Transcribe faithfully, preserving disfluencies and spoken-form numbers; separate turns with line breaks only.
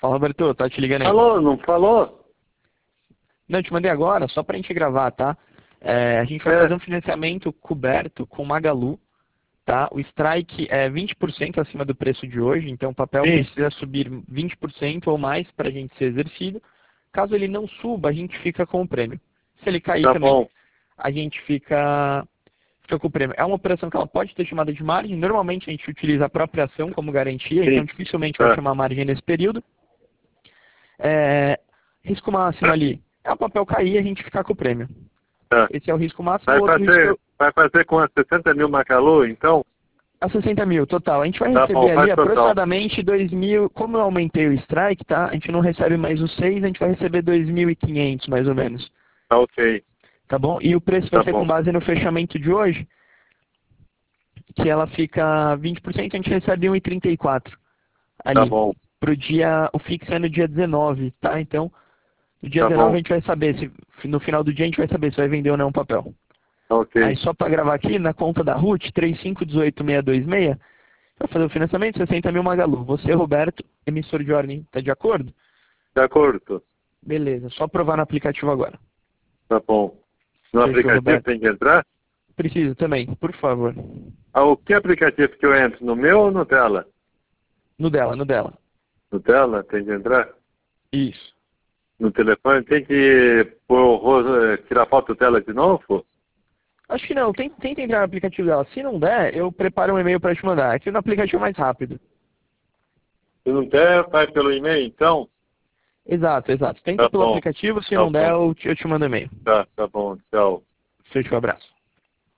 Fala, Roberto, tá te ligando aí.
Falou, não falou?
Não, eu te mandei agora, só pra gente gravar, tá? É, a gente vai
É.
fazer um financiamento coberto com Magalu, tá? O strike é vinte por cento acima do preço de hoje, então o papel
Sim.
precisa subir vinte por cento ou mais para a gente ser exercido. Caso ele não suba, a gente fica com o prêmio. Se ele cair
Tá
também,
bom.
a gente fica, fica com o prêmio. É uma operação que ela pode ter chamada de margem. Normalmente a gente utiliza a própria ação como garantia,
Sim.
então dificilmente vai
Tá.
chamar margem nesse período. É, risco máximo ali é o papel cair e a gente ficar com o prêmio.
Tá.
Esse é o risco máximo.
Vai
O outro
fazer,
risco
vai fazer com as sessenta mil Magalu, então?
a sessenta mil, total. A gente vai
Tá
receber
bom,
ali
faz total.
aproximadamente dois mil. Como eu aumentei o strike, tá? A gente não recebe mais os seis, a gente vai receber dois mil e quinhentos mais ou menos.
Tá ok.
Tá bom? E o preço vai
Tá
ser
bom.
com base no fechamento de hoje, que ela fica vinte por cento, a gente recebe um e trinta e quatro ali.
Tá bom.
Pro dia, o fixo é no dia dezenove, tá? Então, no dia
Tá
dezenove
bom.
a gente vai saber, se no final do dia a gente vai saber se vai vender ou não o papel.
Tá ok.
Aí só para gravar aqui, na conta da Ruth, três cinco um oito seis dois seis, vai fazer o financiamento, sessenta mil Magalu. Você, Roberto, emissor de ordem, tá de acordo?
De acordo.
Beleza, só provar no aplicativo agora.
Tá bom. No
Fechou,
aplicativo
Roberto.
tem que entrar?
Preciso também, por favor.
Ah, o que aplicativo que eu entro? No meu ou no dela?
No dela, no dela.
No dela tem que entrar?
Isso.
No telefone tem que pôr o rosto, tirar foto dela de novo?
Acho que não, tenta, tenta entrar no aplicativo dela. Se não der, eu preparo um e-mail para te mandar. Aqui no aplicativo é mais rápido.
Se não der, vai pelo e-mail, então?
Exato, exato. Tenta
Tá
pelo
bom.
aplicativo, se
Tá
não der,
bom.
eu te, eu te mando um e-mail.
Tá, tá bom. Tchau.
Fechou, abraço.